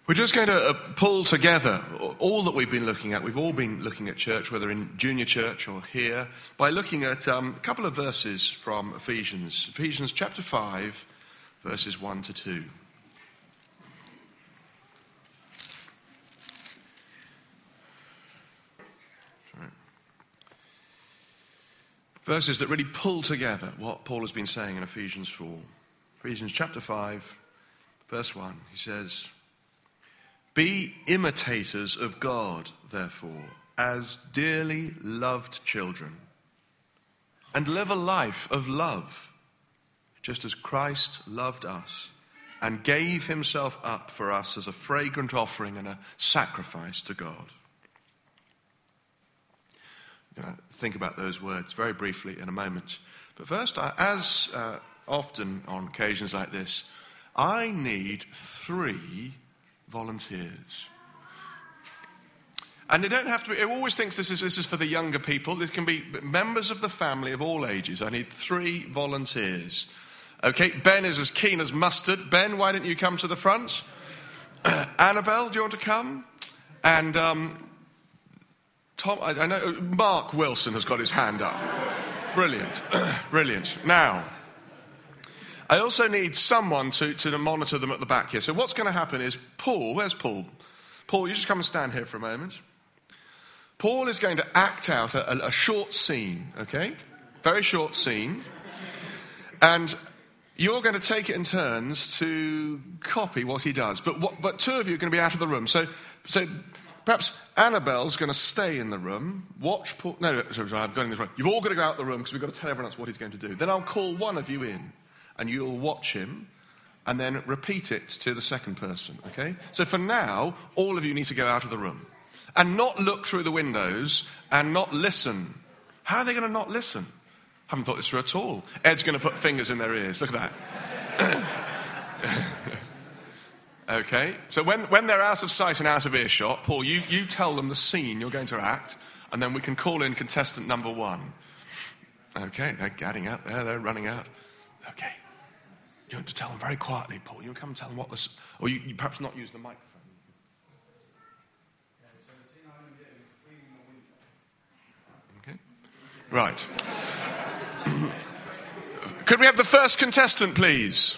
We're just going to pull together all that we've been looking at. We've all been looking at church, whether in junior church or here, by looking at a couple of verses from Ephesians. Ephesians chapter 5, verses 1 to 2. Verses that really pull together what Paul has been saying in Ephesians 4. Ephesians chapter 5, verse 1, he says, "Be imitators of God, therefore, as dearly loved children, and live a life of love, just as Christ loved us and gave himself up for us as a fragrant offering and a sacrifice to God." Think about those words very briefly in a moment. But first, as often on occasions like this, I need 3 volunteers. And they don't have to be, it always thinks this is for the younger people. This can be members of the family of all ages. I need 3 volunteers. Okay, Ben is as keen as mustard. Ben, why don't you come to the front? Annabelle, do you want to come? And Tom, I know Mark Wilson has got his hand up. Brilliant, brilliant. Now, I also need someone to monitor them at the back here. So what's going to happen is Paul, where's Paul? Paul, you just come and stand here for a moment. Paul is going to act out a short scene, okay? Very short scene. And you're going to take it in turns to copy what he does. But 2 of you are going to be out of the room. So perhaps Annabelle's going to stay in the room, watch Paul. No, sorry, I'm going this way. You've all got to go out the room because we've got to tell everyone else what he's going to do. Then I'll call one of you in, and you'll watch him, and then repeat it to the second person, okay? So for now, all of you need to go out of the room. And not look through the windows, and not listen. How are they going to not listen? I haven't thought this through at all. Ed's going to put fingers in their ears. Look at that. Okay, so when they're out of sight and out of earshot, Paul, you tell them the scene you're going to act, and then we can call in contestant number 1. Okay, they're getting out there, they're running out. Okay, you want to tell them very quietly, Paul. You come and tell them what this, or you perhaps not use the microphone. Okay, right. Could we have the first contestant, please?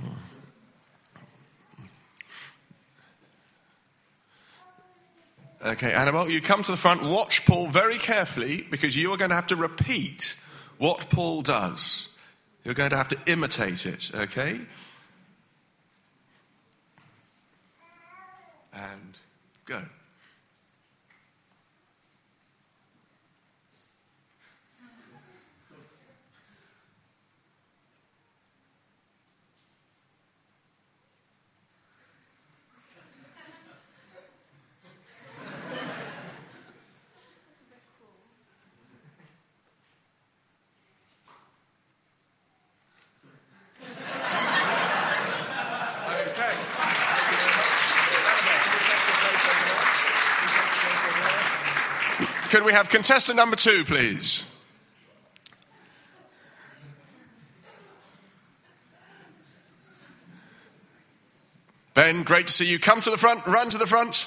Okay, Annabelle, you come to the front, watch Paul very carefully, because you are going to have to repeat what Paul does. You're going to have to imitate it, okay? And go. Could we have contestant number 2, please? Ben, great to see you. Come to the front, run to the front.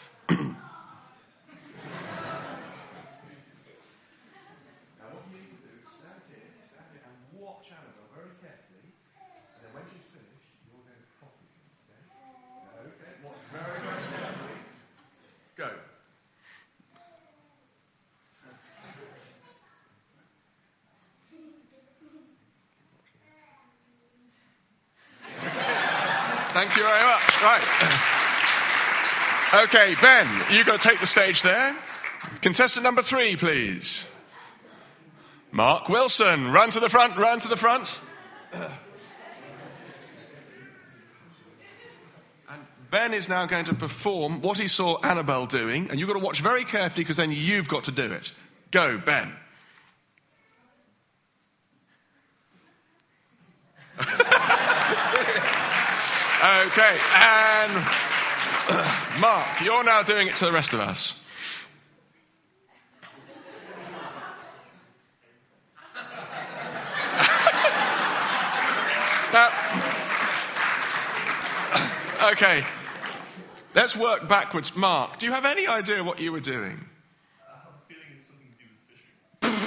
Go. Thank you very much. Right. Okay, Ben, you've got to take the stage there. Contestant number 3, please. Mark Wilson, run to the front, run to the front. And Ben is now going to perform what he saw Annabelle doing, and you've got to watch very carefully because then you've got to do it. Go, Ben. Okay, and Mark, you're now doing it to the rest of us. Now, okay, Let's work backwards. Mark, do you have any idea what you were doing? I'm feeling it's something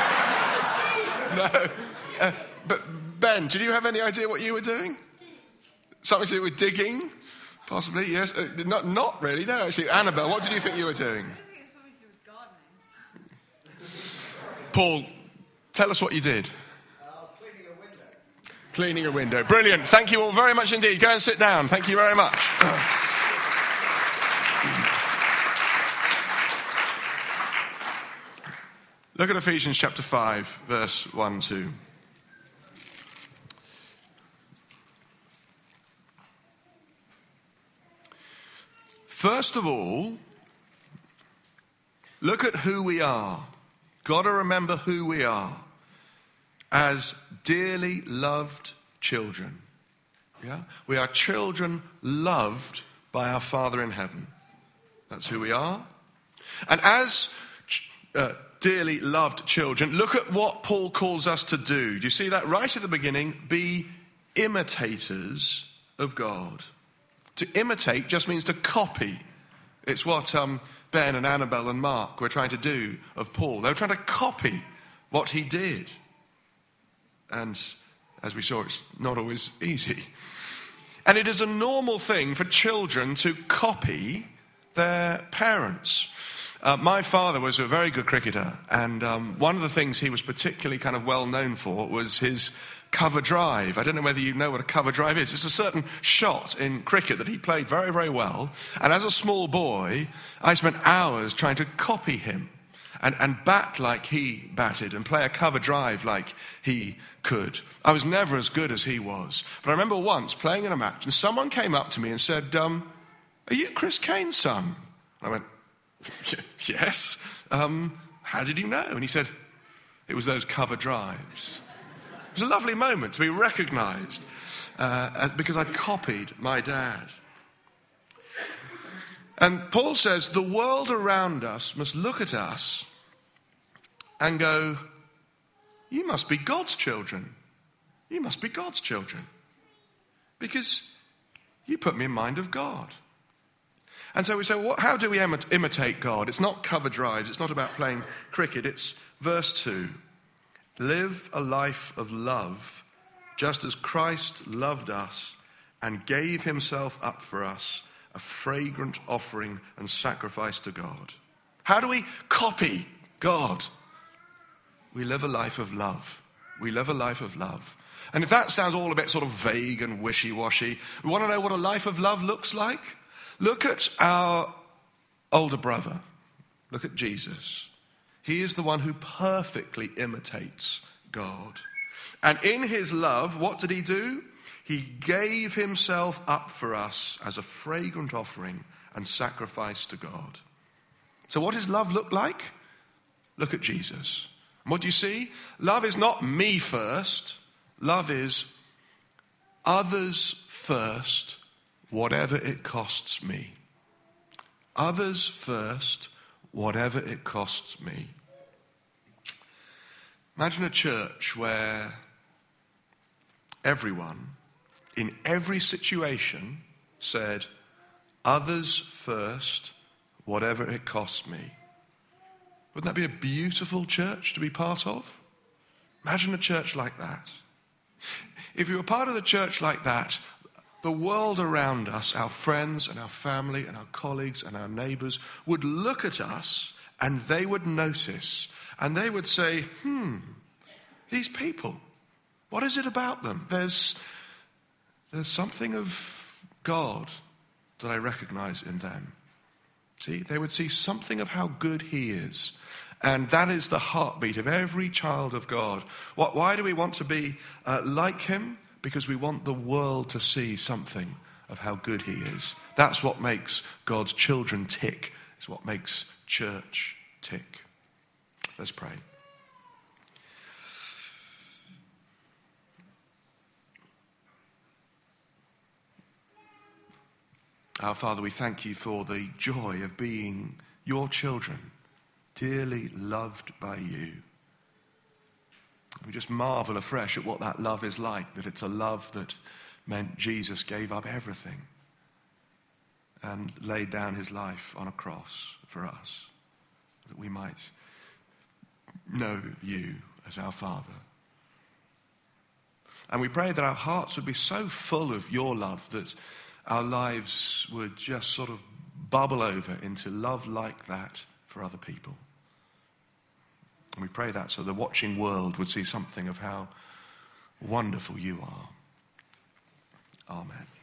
to do with fishing. No. But Ben, did you have any idea what you were doing? Something to do with digging? Possibly, yes. Not really, no, actually. Annabelle, what did you think you were doing? I think it's something to do with gardening. Paul, tell us what you did. I was cleaning a window. Cleaning a window. Brilliant. Thank you all very much indeed. Go and sit down. Thank you very much. Look at Ephesians chapter 5, verse 1, 2. First of all, look at who we are. Got to remember who we are as dearly loved children. Yeah? We are children loved by our Father in heaven. That's who we are. And as dearly loved children, look at what Paul calls us to do. Do you see that right at the beginning? Be imitators of God. To imitate just means to copy. It's what Ben and Annabelle and Mark were trying to do of Paul. They were trying to copy what he did. And as we saw, it's not always easy. And it is a normal thing for children to copy their parents. My father was a very good cricketer, and one of the things he was particularly kind of well known for was his cover drive. I don't know whether you know what a cover drive is. It's a certain shot in cricket that he played very, very well. And as a small boy, I spent hours trying to copy him and bat like he batted and play a cover drive like he could. I was never as good as he was. But I remember once playing in a match and someone came up to me and said, "Are you Chris Kane's son?" I went, "Yes. How did you know?" And he said, "It was those cover drives." It was a lovely moment to be recognised because I copied my dad. And Paul says the world around us must look at us and go, "You must be God's children. You must be God's children. Because you put me in mind of God." And so we say, how do we imitate God? It's not cover drives. It's not about playing cricket. It's verse 2. Live a life of love, just as Christ loved us and gave himself up for us, a fragrant offering and sacrifice to God. How do we copy God? We live a life of love. We live a life of love. And if that sounds all a bit sort of vague and wishy-washy, we want to know what a life of love looks like? Look at our older brother. Look at Jesus. He is the one who perfectly imitates God. And in his love, what did he do? He gave himself up for us as a fragrant offering and sacrifice to God. So what does love look like? Look at Jesus. And what do you see? Love is not me first. Love is others first, whatever it costs me. Others first, whatever it costs me. Imagine a church where everyone, in every situation, said, "Others first, whatever it costs me." Wouldn't that be a beautiful church to be part of? Imagine a church like that. If you were part of the church like that, the world around us, our friends and our family and our colleagues and our neighbours, would look at us and they would notice and they would say, these people, what is it about them? There's something of God that I recognise in them. See, they would see something of how good he is. And that is the heartbeat of every child of God. Why do we want to be like him? Because we want the world to see something of how good he is. That's what makes God's children tick. It's what makes church tick. Let's pray. Our Father, we thank you for the joy of being your children, dearly loved by you. We just marvel afresh at what that love is like, that it's a love that meant Jesus gave up everything. and laid down his life on a cross for us, that we might know you as our Father. And we pray that our hearts would be so full of your love that our lives would just sort of bubble over into love like that for other people. And we pray that so the watching world would see something of how wonderful you are. Amen.